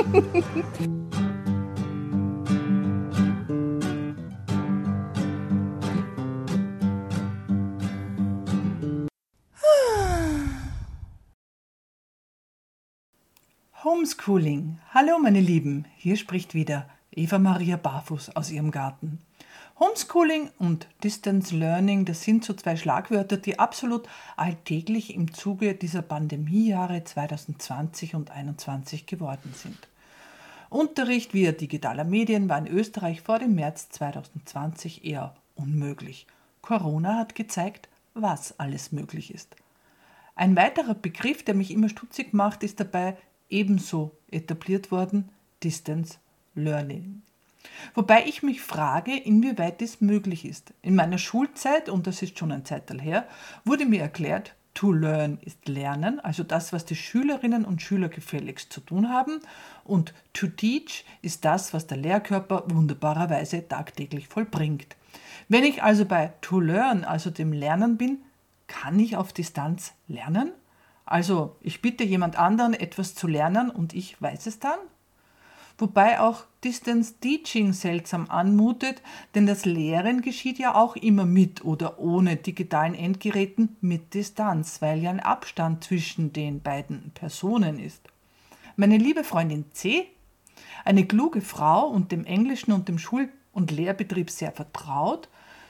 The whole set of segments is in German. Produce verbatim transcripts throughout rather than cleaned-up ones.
Homeschooling. Hallo meine Lieben, hier spricht wieder Eva Maria Barfuß aus ihrem Garten. Homeschooling und Distance Learning, das sind so zwei Schlagwörter, die absolut alltäglich im Zuge dieser Pandemiejahre zwanzig zwanzig und einundzwanzig geworden sind. Unterricht via digitaler Medien war in Österreich vor dem März zwanzig zwanzig eher unmöglich. Corona hat gezeigt, was alles möglich ist. Ein weiterer Begriff, der mich immer stutzig macht, ist dabei ebenso etabliert worden, Distance Learning. Wobei ich mich frage, inwieweit dies möglich ist. In meiner Schulzeit, und das ist schon ein Zeitteil her, wurde mir erklärt, to learn ist lernen, also das, was die Schülerinnen und Schüler gefälligst zu tun haben, und to teach ist das, was der Lehrkörper wunderbarerweise tagtäglich vollbringt. Wenn ich also bei to learn, also dem Lernen bin, kann ich auf Distanz lernen? Also ich bitte jemand anderen, etwas zu lernen und ich weiß es dann? Wobei auch Distance Teaching seltsam anmutet, denn das Lehren geschieht ja auch immer mit oder ohne digitalen Endgeräten mit Distanz, weil ja ein Abstand zwischen den beiden Personen ist. Meine liebe Freundin C., eine kluge Frau und dem englischen und dem Schul- und Lehrbetrieb sehr vertraut,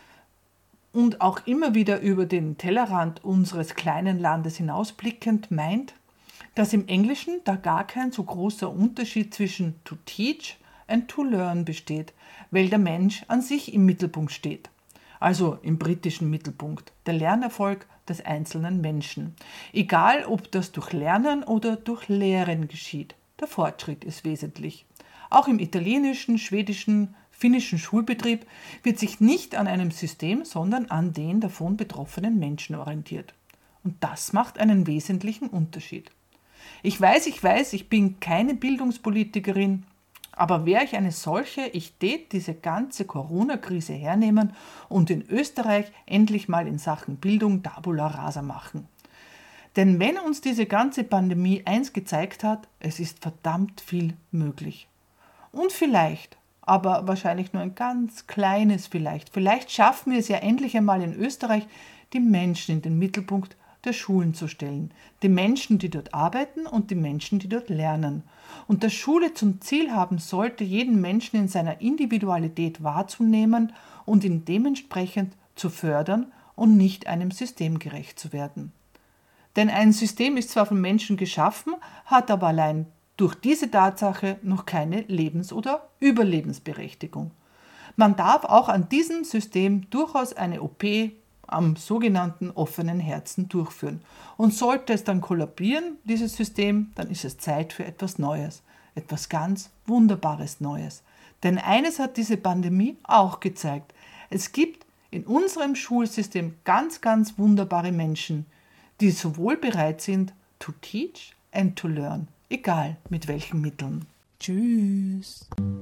und auch immer wieder über den Tellerrand unseres kleinen Landes hinausblickend meint, dass im Englischen da gar kein so großer Unterschied zwischen to teach and to learn besteht, weil der Mensch an sich im Mittelpunkt steht. Also im britischen Mittelpunkt, der Lernerfolg des einzelnen Menschen. Egal, ob das durch Lernen oder durch Lehren geschieht, der Fortschritt ist wesentlich. Auch im italienischen, schwedischen, finnischen Schulbetrieb wird sich nicht an einem System, sondern an den davon betroffenen Menschen orientiert. Und das macht einen wesentlichen Unterschied. Ich weiß, ich weiß, ich bin keine Bildungspolitikerin, aber wäre ich eine solche, ich tät diese ganze Corona-Krise hernehmen und in Österreich endlich mal in Sachen Bildung Tabula rasa machen. Denn wenn uns diese ganze Pandemie eins gezeigt hat, es ist verdammt viel möglich. Und vielleicht, aber wahrscheinlich nur ein ganz kleines vielleicht. Vielleicht schaffen wir es ja endlich einmal in Österreich, die Menschen in den Mittelpunkt der Schulen zu stellen. Die Menschen, die dort arbeiten und die Menschen, die dort lernen. Und dass Schule zum Ziel haben sollte, jeden Menschen in seiner Individualität wahrzunehmen und ihn dementsprechend zu fördern und nicht einem System gerecht zu werden. Denn ein System ist zwar von Menschen geschaffen, hat aber allein durch diese Tatsache noch keine Lebens- oder Überlebensberechtigung. Man darf auch an diesem System durchaus eine O P am sogenannten offenen Herzen durchführen. Und sollte es dann kollabieren, dieses System, dann ist es Zeit für etwas Neues, etwas ganz Wunderbares Neues. Denn eines hat diese Pandemie auch gezeigt. Es gibt in unserem Schulsystem ganz, ganz wunderbare Menschen, die sowohl bereit sind, to teach and to learn. Egal mit welchen Mitteln. Tschüss.